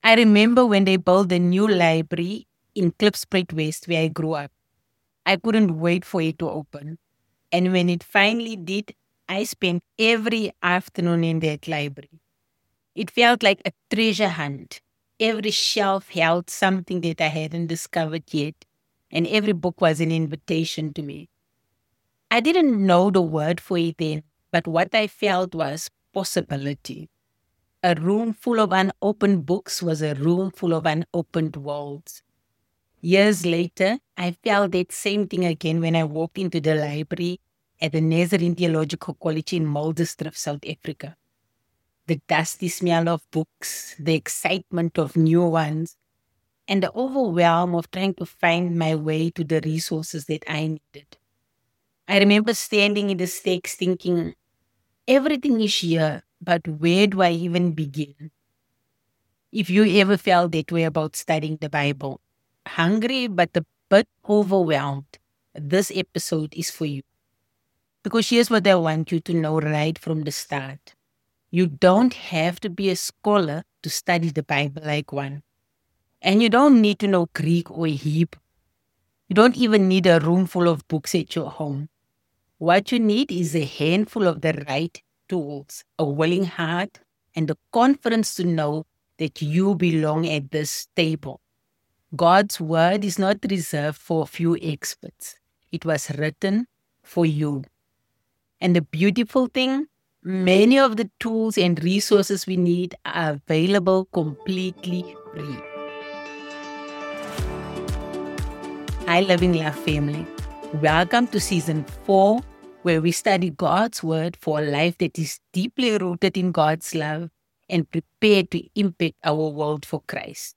I remember when they built a new library in Klipspruit West where I grew up. I couldn't wait for it to open. And when it finally did, I spent every afternoon in that library. It felt like a treasure hunt. Every shelf held something that I hadn't discovered yet, and every book was an invitation to me. I didn't know the word for it then, but what I felt was possibility. A room full of unopened books was a room full of unopened worlds. Years later, I felt that same thing again when I walked into the library at the Nazarene Theological College in Muldersdrift, South Africa. The dusty smell of books, the excitement of new ones, and the overwhelm of trying to find my way to the resources that I needed. I remember standing in the stacks thinking, everything is here, but where do I even begin? If you ever felt that way about studying the Bible, hungry but a bit overwhelmed, this episode is for you. Because here's what I want you to know right from the start. You don't have to be a scholar to study the Bible like one. And you don't need to know Greek or Hebrew. You don't even need a room full of books at your home. What you need is a handful of the right tools, a willing heart, and the confidence to know that you belong at this table. God's word is not reserved for a few experts. It was written for you. And the beautiful thing, many of the tools and resources we need are available completely free. Hi, Loving Love family. Welcome to season 4, where we study God's word for a life that is deeply rooted in God's love and prepared to impact our world for Christ.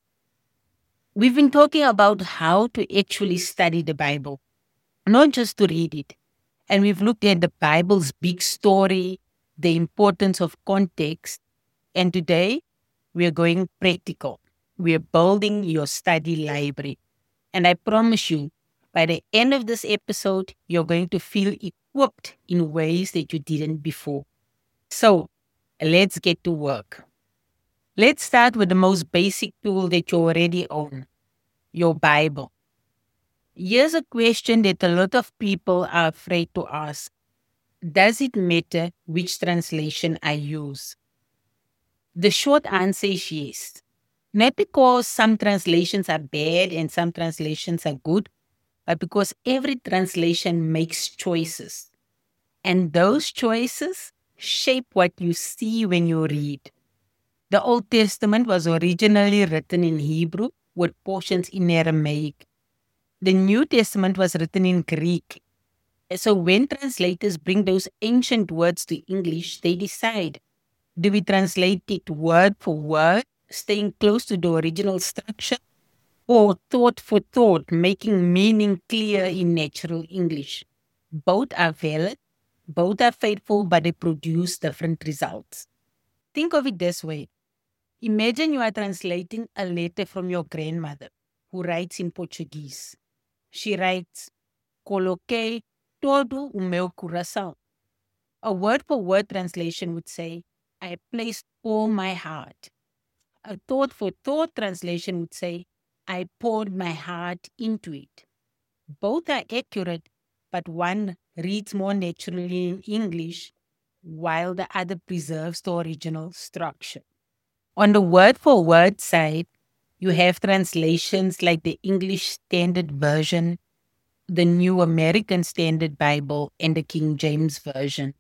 We've been talking about how to actually study the Bible, not just to read it. And we've looked at the Bible's big story, the importance of context. And today, we're going practical. We're building your study library. And I promise you, by the end of this episode, you're going to feel equipped in ways that you didn't before. So, let's get to work. Let's start with the most basic tool that you already own, your Bible. Here's a question that a lot of people are afraid to ask. Does it matter which translation I use? The short answer is yes. Not because some translations are bad and some translations are good, but because every translation makes choices. And those choices shape what you see when you read. The Old Testament was originally written in Hebrew with portions in Aramaic. The New Testament was written in Greek. So when translators bring those ancient words to English, they decide, do we translate it word for word, staying close to the original structure, or thought for thought, making meaning clear in natural English? Both are valid, both are faithful, but they produce different results. Think of it this way. Imagine you are translating a letter from your grandmother who writes in Portuguese. She writes, Coloquei todo o meu coração. A word-for-word translation would say, I placed all my heart. A thought-for-thought translation would say, I poured my heart into it. Both are accurate, but one reads more naturally in English, while the other preserves the original structure. On the word-for-word side, you have translations like the English Standard Version, the New American Standard Bible, and the King James Version.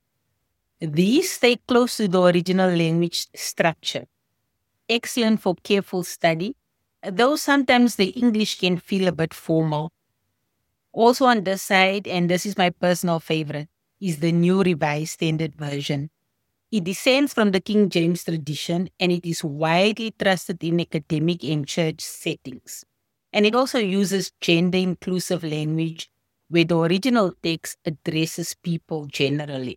These stay close to the original language structure. Excellent for careful study, though sometimes the English can feel a bit formal. Also on this side, and this is my personal favorite, is the New Revised Standard Version. It descends from the King James tradition and it is widely trusted in academic and church settings. And it also uses gender-inclusive language where the original text addresses people generally.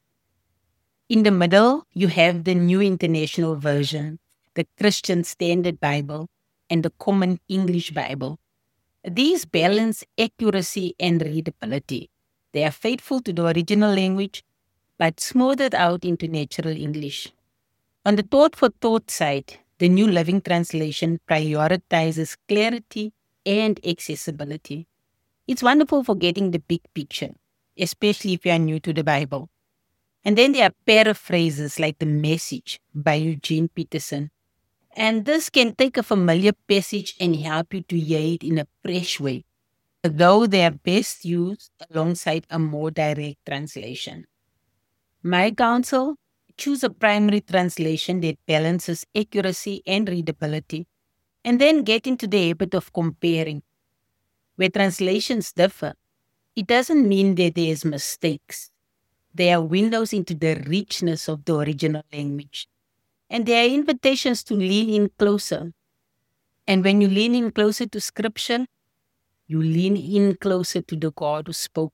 In the middle, you have the New International Version, the Christian Standard Bible, and the Common English Bible. These balance accuracy and readability. They are faithful to the original language, but smoothed out into natural English. On the thought-for-thought side, The New Living Translation prioritizes clarity and accessibility. It's wonderful for getting the big picture, especially if you are new to the Bible. And then there are paraphrases like The Message by Eugene Peterson. And this can take a familiar passage and help you to hear it in a fresh way, though they are best used alongside a more direct translation. My counsel: choose a primary translation that balances accuracy and readability, and then get into the habit of comparing. Where translations differ, it doesn't mean that there's mistakes. They are windows into the richness of the original language. And they are invitations to lean in closer. And when you lean in closer to Scripture, you lean in closer to the God who spoke.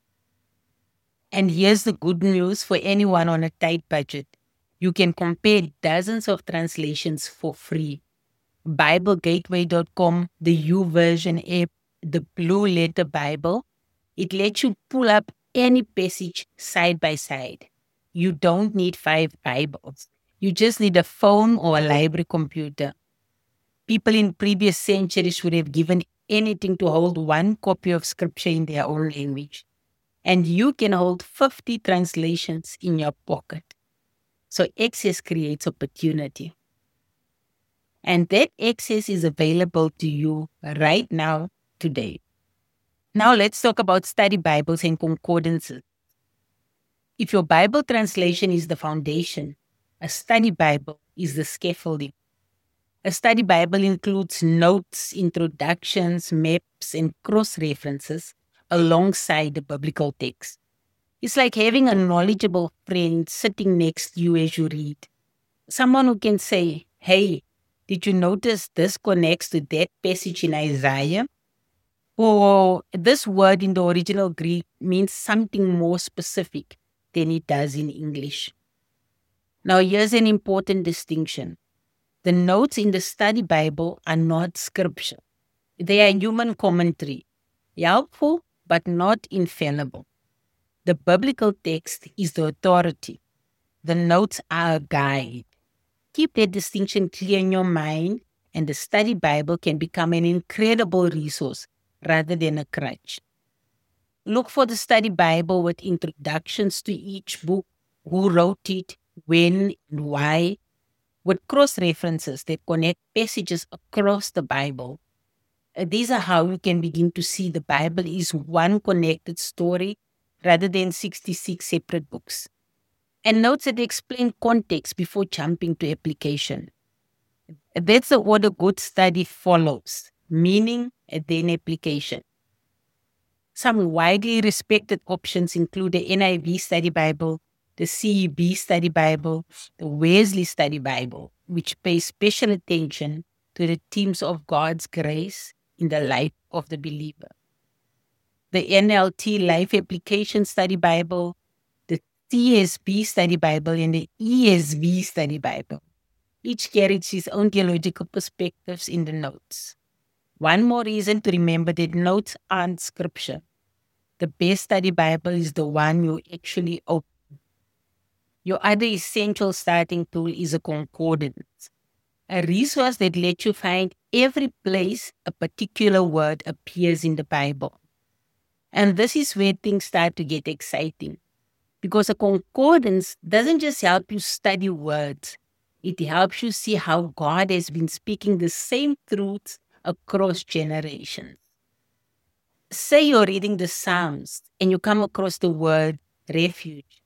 And here's the good news for anyone on a tight budget. You can compare dozens of translations for free. BibleGateway.com, the YouVersion app, the Blue Letter Bible, it lets you pull up any passage side by side. You don't need 5 Bibles. You just need a phone or a library computer. People in previous centuries would have given anything to hold one copy of Scripture in their own language. And you can hold 50 translations in your pocket. So access creates opportunity. And that access is available to you right now, today. Now let's talk about study Bibles and concordances. If your Bible translation is the foundation, a study Bible is the scaffolding. A study Bible includes notes, introductions, maps, and cross-references alongside the biblical text. It's like having a knowledgeable friend sitting next to you as you read. Someone who can say, hey, did you notice this connects to that passage in Isaiah? Or this word in the original Greek means something more specific than it does in English. Now, here's an important distinction. The notes in the study Bible are not scripture. They are human commentary, helpful but not infallible. The biblical text is the authority. The notes are a guide. Keep that distinction clear in your mind, and the study Bible can become an incredible resource rather than a crutch. Look for the study Bible with introductions to each book, who wrote it, when and why, with cross-references that connect passages across the Bible. These are how you can begin to see the Bible is one connected story rather than 66 separate books. And notes that explain context before jumping to application. That's the order good study follows: meaning and then application. Some widely respected options include the NIV Study Bible, the CEB Study Bible, the Wesley Study Bible, which pays special attention to the themes of God's grace in the life of the believer. The NLT Life Application Study Bible, the CSB Study Bible, and the ESV Study Bible. Each carries its own theological perspectives in the notes. One more reason to remember that notes aren't scripture. The best study Bible is the one you actually open. Your other essential starting tool is a concordance, a resource that lets you find every place a particular word appears in the Bible. And this is where things start to get exciting, because a concordance doesn't just help you study words, it helps you see how God has been speaking the same truths across generations. Say you're reading the Psalms and you come across the word refuge.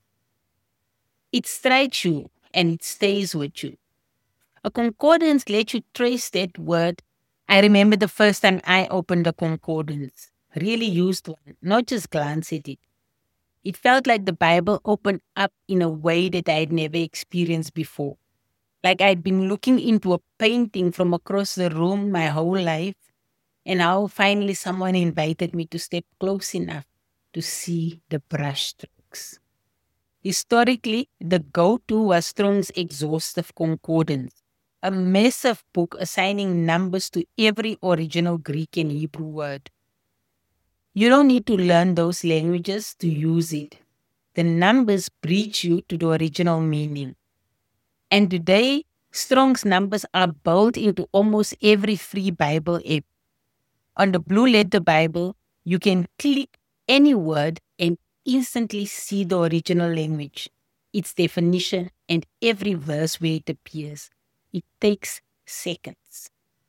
It strikes you and it stays with you. A concordance lets you trace that word. I remember the first time I opened a concordance, really used one, not just glance at it. It felt like the Bible opened up in a way that I had never experienced before. Like I'd been looking into a painting from across the room my whole life, and now finally someone invited me to step close enough to see the brushstrokes. Historically, the go-to was Strong's Exhaustive Concordance, a massive book assigning numbers to every original Greek and Hebrew word. You don't need to learn those languages to use it. The numbers bridge you to the original meaning. And today, Strong's numbers are built into almost every free Bible app. On the Blue Letter Bible, you can click any word and instantly see the original language, its definition, and every verse where it appears. It takes seconds.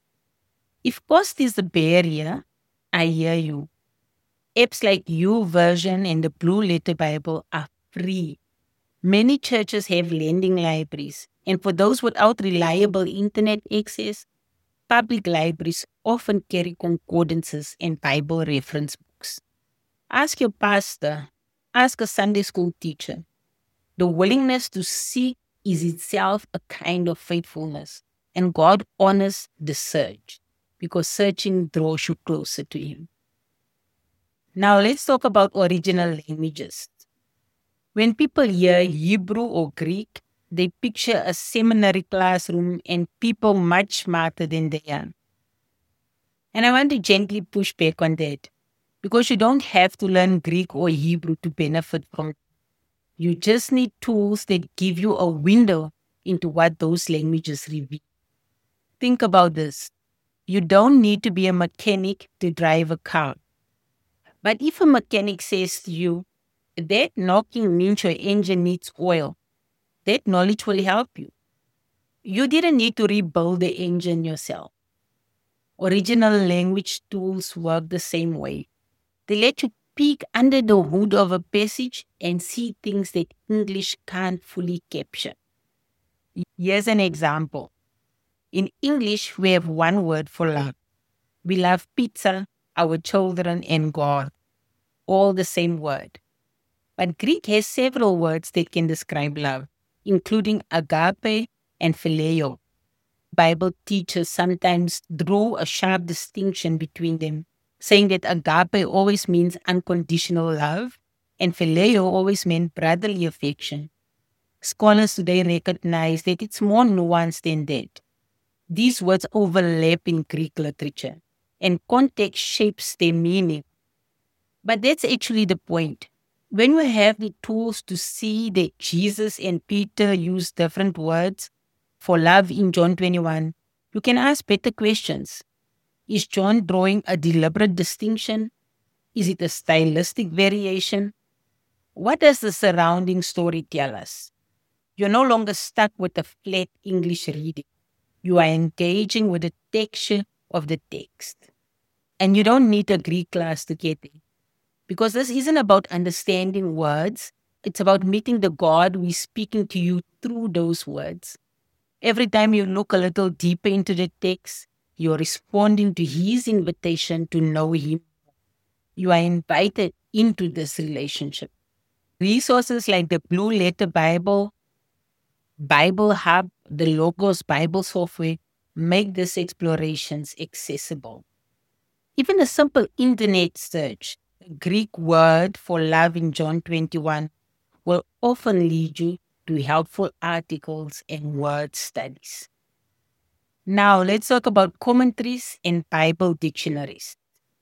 If cost is the barrier, I hear you. Apps like YouVersion and the Blue Letter Bible are free. Many churches have lending libraries, and for those without reliable internet access, public libraries often carry concordances and Bible reference books. Ask your pastor, ask a Sunday school teacher. The willingness to seek is itself a kind of faithfulness, and God honors the search because searching draws you closer to Him. Now, let's talk about original languages. When people hear Hebrew or Greek, they picture a seminary classroom and people much smarter than they are. And I want to gently push back on that because you don't have to learn Greek or Hebrew to benefit from it. You just need tools that give you a window into what those languages reveal. Think about this. You don't need to be a mechanic to drive a car. But if a mechanic says to you, that knocking means your engine needs oil, that knowledge will help you. You didn't need to rebuild the engine yourself. Original language tools work the same way. They let you peek under the hood of a passage and see things that English can't fully capture. Here's an example. In English, we have one word for love. We love pizza, our children, and God. All the same word. But Greek has several words that can describe love, including agape and phileo. Bible teachers sometimes draw a sharp distinction between them, saying that agape always means unconditional love and phileo always meant brotherly affection. Scholars today recognize that it's more nuanced than that. These words overlap in Greek literature, and context shapes their meaning. But that's actually the point. When we have the tools to see that Jesus and Peter use different words for love in John 21, you can ask better questions. Is John drawing a deliberate distinction? Is it a stylistic variation? What does the surrounding story tell us? You're no longer stuck with a flat English reading. You are engaging with the texture of the text. And you don't need a Greek class to get it. Because this isn't about understanding words. It's about meeting the God who is speaking to you through those words. Every time you look a little deeper into the text, you're responding to His invitation to know Him. You are invited into this relationship. Resources like the Blue Letter Bible, Bible Hub, the Logos Bible software make these explorations accessible. Even a simple internet search, a Greek word for love in John 21, will often lead you to helpful articles and word studies. Now, let's talk about commentaries and Bible dictionaries.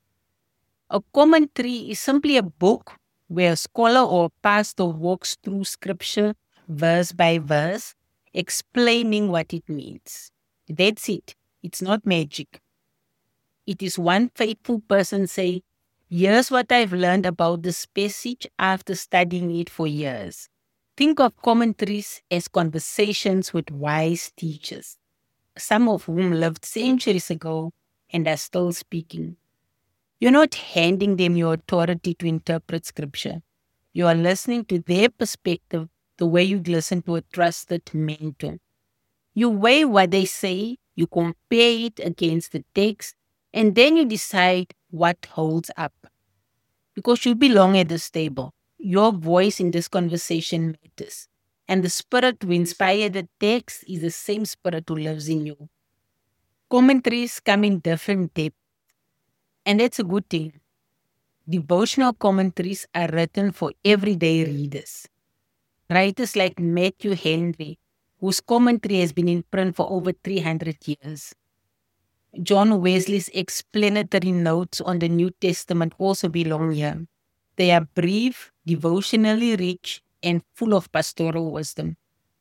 A commentary is simply a book where a scholar or a pastor walks through scripture verse by verse, explaining what it means. That's it. It's not magic. It is one faithful person saying, here's what I've learned about this passage after studying it for years. Think of commentaries as conversations with wise teachers, some of whom lived centuries ago and are still speaking. You're not handing them your authority to interpret scripture. You are listening to their perspective the way you'd listen to a trusted mentor. You weigh what they say, you compare it against the text, and then you decide what holds up. Because you belong at this table. Your voice in this conversation matters. And the spirit who inspired the text is the same spirit who lives in you. Commentaries come in different depths. And that's a good thing. Devotional commentaries are written for everyday readers. Writers like Matthew Henry, whose commentary has been in print for over 300 years. John Wesley's explanatory notes on the New Testament also belong here. They are brief, devotionally rich, and full of pastoral wisdom.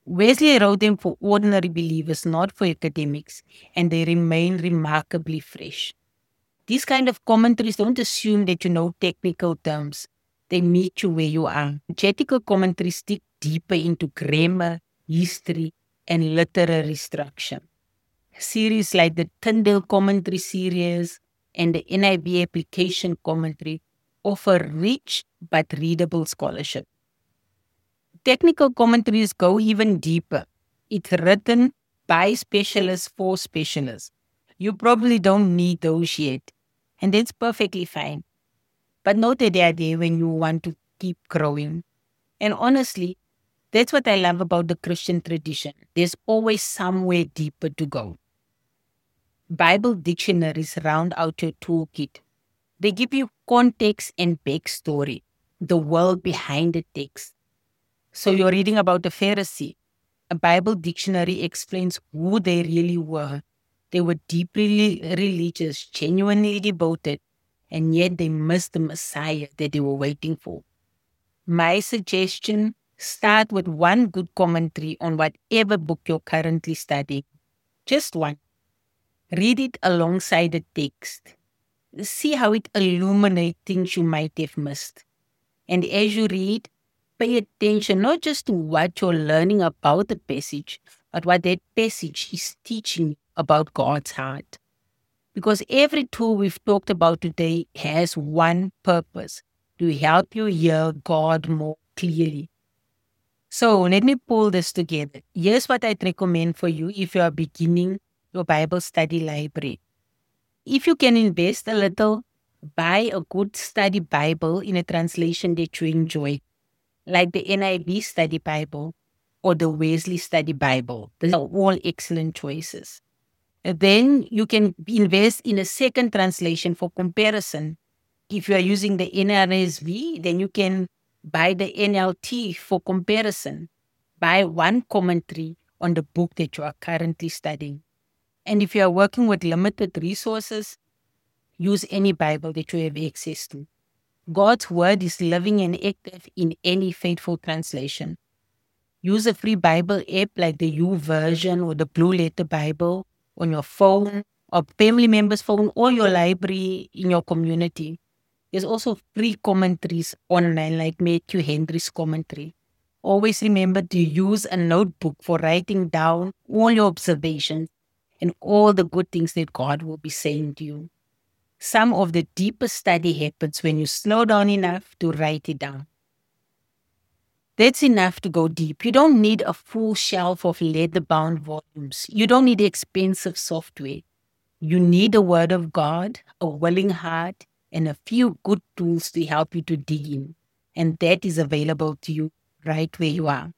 Wesley wrote them for ordinary believers, not for academics, and they remain remarkably fresh. These kind of commentaries don't assume that you know technical terms. They meet you where you are. Exegetical commentaries dig deeper into grammar, history, and literary structure. Series like the Tyndale Commentary series and the NIV Application Commentary offer rich but readable scholarship. Technical commentaries go even deeper. It's written by specialists for specialists. You probably don't need those yet, and that's perfectly fine. But note that they are there when you want to keep growing. And honestly, that's what I love about the Christian tradition. There's always somewhere deeper to go. Bible dictionaries round out your toolkit. They give you context and backstory, the world behind the text. So you're reading about a Pharisee. A Bible dictionary explains who they really were. They were deeply religious, genuinely devoted, and yet they missed the Messiah that they were waiting for. My suggestion, start with one good commentary on whatever book you're currently studying. Just one. Read it alongside the text. See how it illuminates things you might have missed. And as you read, pay attention not just to what you're learning about the passage, but what that passage is teaching you about God's heart. Because every tool we've talked about today has one purpose, to help you hear God more clearly. So let me pull this together. Here's what I'd recommend for you if you are beginning your Bible study library. If you can invest a little, buy a good study Bible in a translation that you enjoy, like the NIV Study Bible or the Wesley Study Bible. These are all excellent choices. And then you can invest in a second translation for comparison. If you are using the NRSV, then you can buy the NLT for comparison. Buy one commentary on the book that you are currently studying. And if you are working with limited resources, use any Bible that you have access to. God's word is living and active in any faithful translation. Use a free Bible app like the YouVersion or the Blue Letter Bible on your phone or family member's phone or your library in your community. There's also free commentaries online like Matthew Henry's commentary. Always remember to use a notebook for writing down all your observations and all the good things that God will be saying to you. Some of the deepest study happens when you slow down enough to write it down. That's enough to go deep. You don't need a full shelf of leather-bound volumes. You don't need expensive software. You need the Word of God, a willing heart, and a few good tools to help you to dig in. And that is available to you right where you are.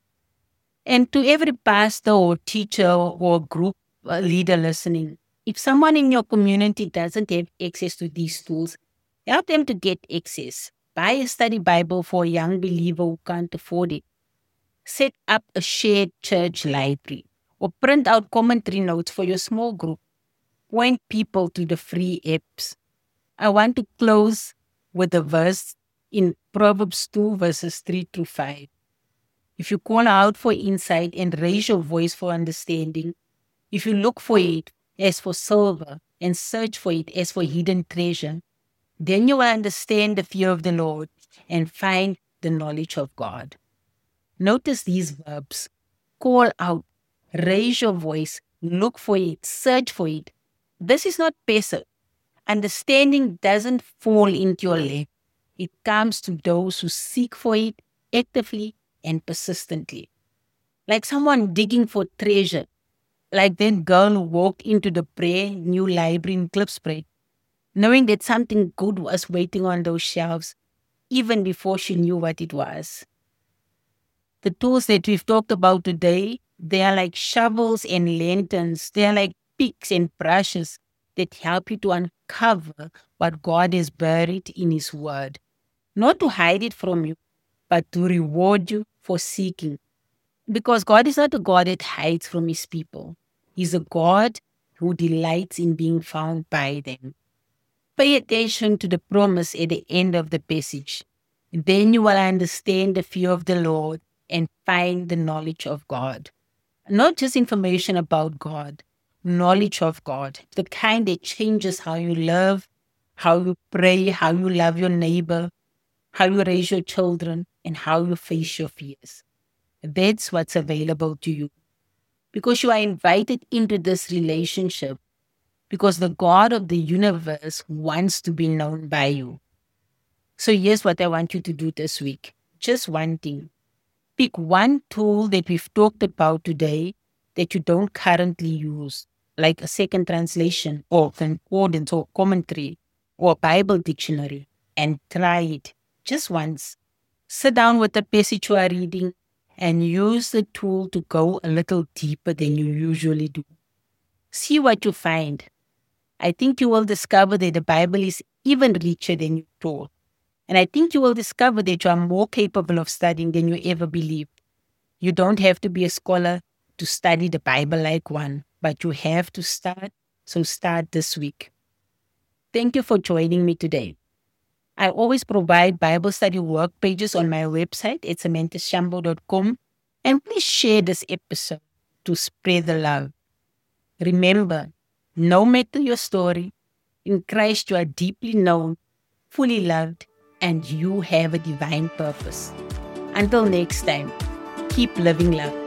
And to every pastor or teacher or group leader listening, if someone in your community doesn't have access to these tools, help them to get access. Buy a study Bible for a young believer who can't afford it. Set up a shared church library or print out commentary notes for your small group. Point people to the free apps. I want to close with a verse in Proverbs 2 verses 3 to 5. If you call out for insight and raise your voice for understanding, if you look for it as for silver and search for it as for hidden treasure, then you will understand the fear of the Lord and find the knowledge of God. Notice these verbs. Call out, raise your voice, look for it, search for it. This is not passive. Understanding doesn't fall into your lap. It comes to those who seek for it actively and persistently. Like someone digging for treasure. Like that girl who walked into the brand new library in Klipspruit, knowing that something good was waiting on those shelves, even before she knew what it was. The tools that we've talked about today, they are like shovels and lanterns. They are like picks and brushes that help you to uncover what God has buried in His Word. Not to hide it from you, but to reward you for seeking. Because God is not a God that hides from His people. He's a God who delights in being found by them. Pay attention to the promise at the end of the passage. Then you will understand the fear of the Lord and find the knowledge of God. Not just information about God, knowledge of God, the kind that changes how you love, how you pray, how you love your neighbor, how you raise your children, and how you face your fears. That's what's available to you. Because you are invited into this relationship because the God of the universe wants to be known by you. So here's what I want you to do this week. Just one thing. Pick one tool that we've talked about today that you don't currently use, like a second translation or concordance or commentary or Bible dictionary, and try it just once. Sit down with the passage you are reading and use the tool to go a little deeper than you usually do. See what you find. I think you will discover that the Bible is even richer than you thought. And I think you will discover that you are more capable of studying than you ever believed. You don't have to be a scholar to study the Bible like one, but you have to start. So start this week. Thank you for joining me today. I always provide Bible study work pages on my website at samanthashambo.com. And please share this episode to spread the love. Remember, no matter your story, in Christ you are deeply known, fully loved, and you have a divine purpose. Until next time, keep living love.